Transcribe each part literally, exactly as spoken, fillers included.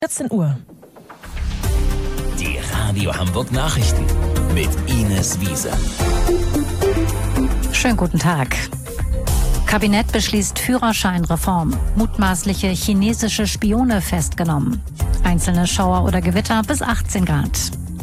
vierzehn Uhr. Die Radio Hamburg Nachrichten mit Ines Wiese. Schönen guten Tag. Kabinett beschließt Führerscheinreform. Mutmaßliche chinesische Spione festgenommen. Einzelne Schauer oder Gewitter bis achtzehn Grad.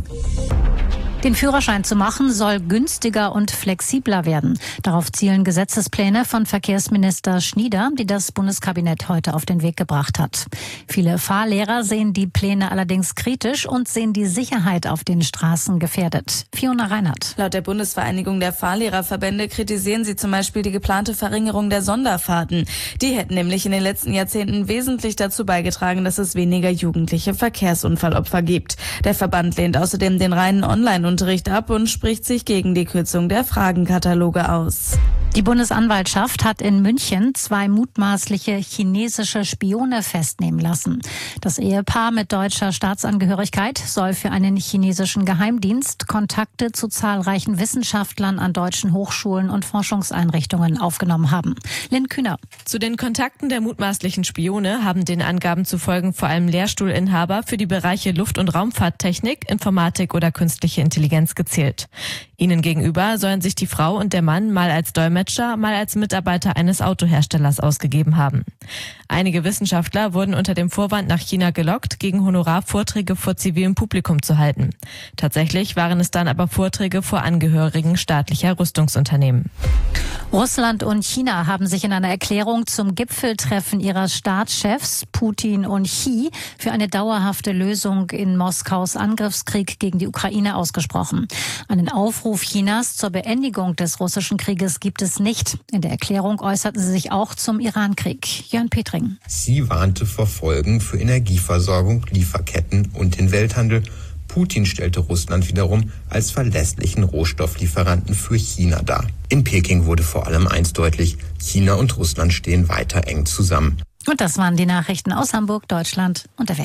Den Führerschein zu machen soll günstiger und flexibler werden. Darauf zielen Gesetzespläne von Verkehrsminister Schnieder, die das Bundeskabinett heute auf den Weg gebracht hat. Viele Fahrlehrer sehen die Pläne allerdings kritisch und sehen die Sicherheit auf den Straßen gefährdet. Fiona Reinhardt. Laut der Bundesvereinigung der Fahrlehrerverbände kritisieren sie zum Beispiel die geplante Verringerung der Sonderfahrten. Die hätten nämlich in den letzten Jahrzehnten wesentlich dazu beigetragen, dass es weniger jugendliche Verkehrsunfallopfer gibt. Der Verband lehnt außerdem den reinen Online- Unterricht ab und spricht sich gegen die Kürzung der Fragenkataloge aus. Die Bundesanwaltschaft hat in München zwei mutmaßliche chinesische Spione festnehmen lassen. Das Ehepaar mit deutscher Staatsangehörigkeit soll für einen chinesischen Geheimdienst Kontakte zu zahlreichen Wissenschaftlern an deutschen Hochschulen und Forschungseinrichtungen aufgenommen haben. Lynn Kühner. Zu den Kontakten der mutmaßlichen Spione haben den Angaben zufolge vor allem Lehrstuhlinhaber für die Bereiche Luft- und Raumfahrttechnik, Informatik oder künstliche Intelligenz gezählt. Ihnen gegenüber sollen sich die Frau und der Mann mal als Dolmetscher, mal als Mitarbeiter eines Autoherstellers ausgegeben haben. Einige Wissenschaftler wurden unter dem Vorwand nach China gelockt, gegen Honorar Vorträge vor zivilem Publikum zu halten. Tatsächlich waren es dann aber Vorträge vor Angehörigen staatlicher Rüstungsunternehmen. Russland und China haben sich in einer Erklärung zum Gipfeltreffen ihrer Staatschefs Putin und Xi für eine dauerhafte Lösung in Moskaus Angriffskrieg gegen die Ukraine ausgesprochen. Einen Aufruf Chinas zur Beendigung des russischen Krieges gibt es nicht. In der Erklärung äußerten sie sich auch zum Iran-Krieg. Jörn Petring. Sie warnte vor Folgen für Energieversorgung, Lieferketten und den Welthandel. Putin stellte Russland wiederum als verlässlichen Rohstofflieferanten für China dar. In Peking wurde vor allem eins deutlich: China und Russland stehen weiter eng zusammen. Und das waren die Nachrichten aus Hamburg, Deutschland und der Welt.